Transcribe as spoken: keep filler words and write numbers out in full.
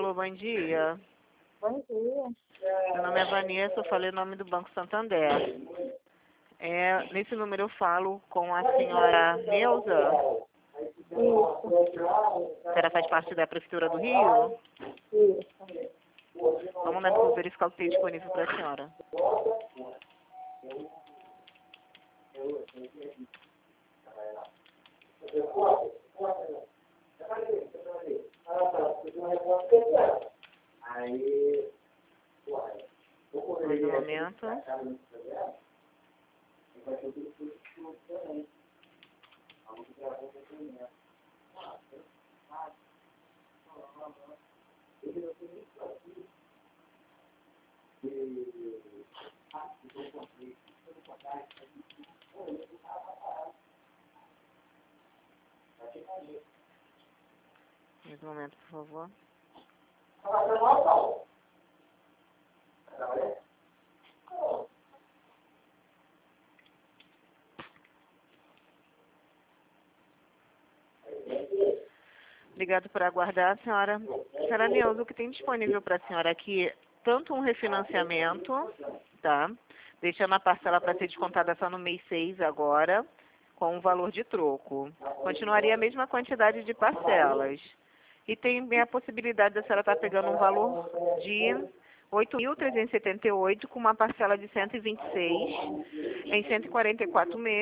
Alô, bom dia. Bom dia. Meu nome é Vanessa, eu falei o nome do Banco Santander. É, nesse número eu falo com a senhora Neuza. Isso, A senhora faz parte da Prefeitura do Rio? isso. Só um momento que eu vou verificar o que tem disponível para a senhora. Mais um momento. Mais um momento, por favor. Obrigado por aguardar, senhora. Senhora Neuza, o que tem disponível para a senhora aqui, tanto um refinanciamento, tá? Deixando a parcela para ser descontada só no mês seis agora, com o valor de troco. Continuaria a mesma quantidade de parcelas. E tem a possibilidade da senhora estar pegando um valor de oito mil trezentos e setenta e oito com uma parcela de cento e vinte e seis em cento e quarenta e quatro meses.